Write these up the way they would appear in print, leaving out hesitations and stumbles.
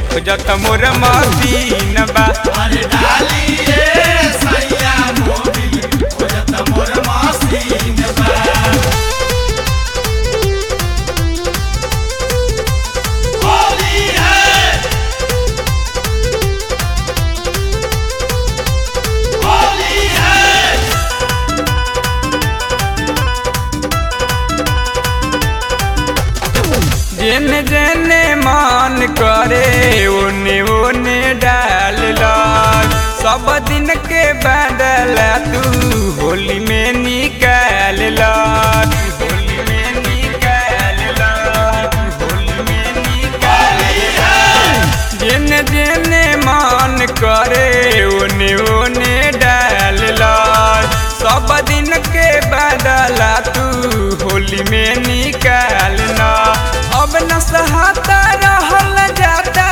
खोजत मोर मसीन बा। अरे डाली रे सैया मोबिल खोजत मोर मसीन बा। होली है होली है जेने जेने मन करे ओने ओने डाल ला। सब दिन के बदला तू होली में निकाल ला। होली में निकाल ला। होली में निकाल ला। जेने जेने मन करे ओने ओने डाल ला। सब दिन के बदला तू होली में निकालना। अब न सहता रहल जाता,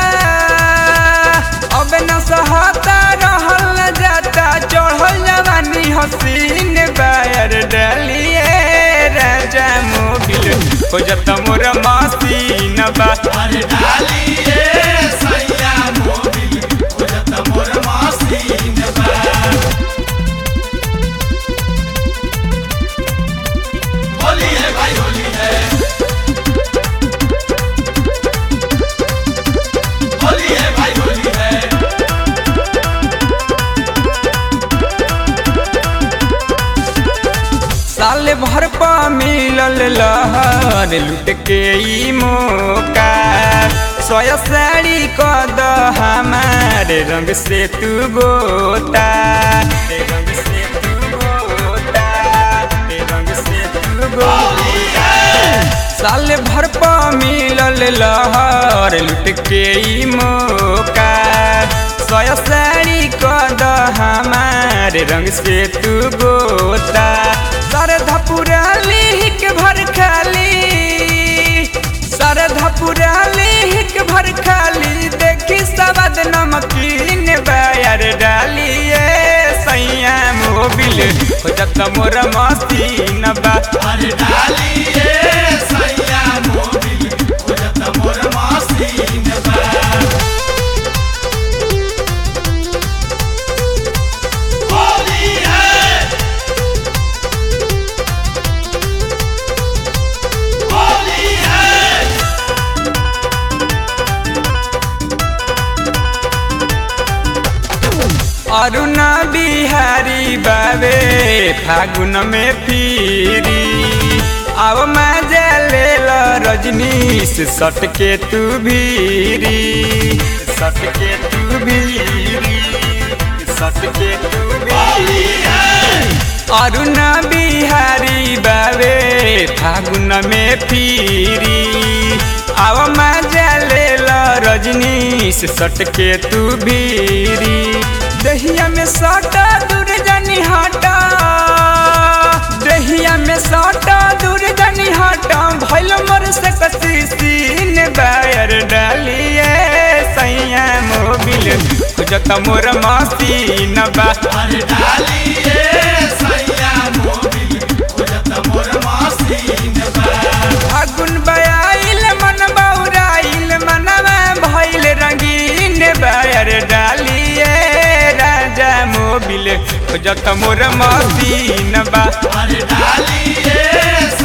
अब न सहता रहल जाता। चढ़ल जवानी हसीन बायर डालिए राजा मोबिल खोजत मोर मसीन बा। अरे डाली रे सैया मोबिल खोजत मोर मसीन बा। होली है भाई होली है होली है भाई होली है। साल भर पा मिलल लहर लुट के ई मौका। सोया साड़ी कद हमारे रंग से तू गोता। रंग से तू गोता। रंग से तू गोता। साल भर पा मिलल लहर लुट के ई मौका। सोया साड़ी कद हमारे रंग से तू गोता। सरधा पुराली के भर खाली, सरधा पुराली के भर खाली। देखी सवाद नमकीन बायर डालिए सैया मोबिल खोजत मोर मसीन बा। अरे डाली रे सैया मोबिल खोजत मोर मसीन बा। होली है होली है अरुणा बिहारी बाबे फागुन में फिरी। अब मजा ले लो रजनीश सट के तू भीरी। सट के तू भीरी। सट के तू भीरी। अरुणा बिहारी बाबे फागुन में फिरी। अब मजा ले लो रजनीश सट के तू भीरी। दहिया में साटा दूर जानी हटा। दहिया में साटा दूर जानी हटा। भैल मोर से कसी सीन बायर डालिए सैया मोबिल खोजत मोर मसीन बा। अरे डाली रे सैया मोबिल खोजत मोर मसीन बा। फागुन बयाइल मन बौराइल मनवा भैल रंगीन बायर डालिए राजा मोबिल खोजत मोर मसीन बा। अरे डाली रे